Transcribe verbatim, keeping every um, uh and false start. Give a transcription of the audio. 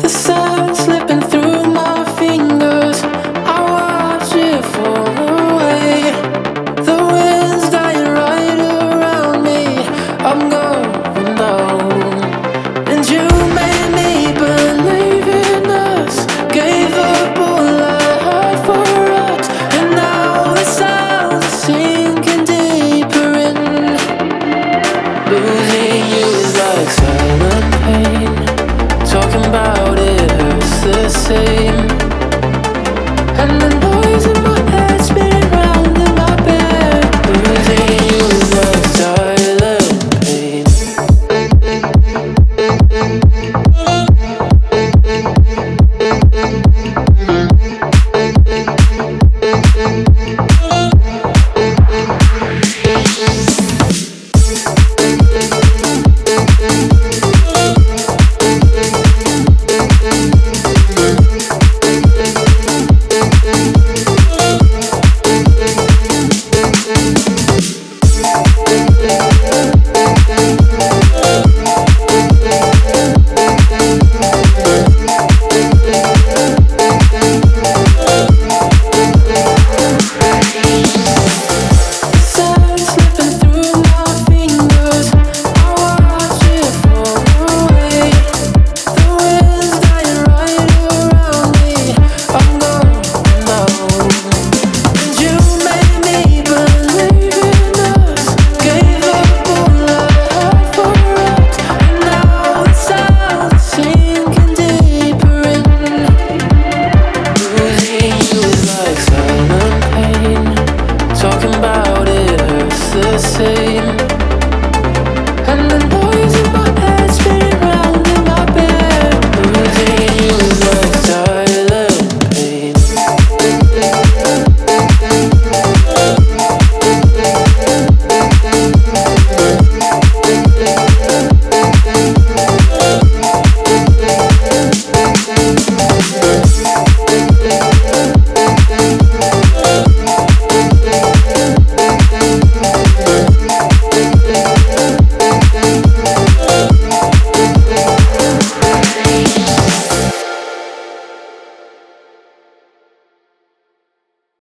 The sand slipping through my fingers. I watch it fall away. The wind's dying right around me. I'm going down. And you made me believe in us. Gave up all I had for us. And now the sounds are sinking deeper in. Losing you is like silent pain. Talking about it hurts the same.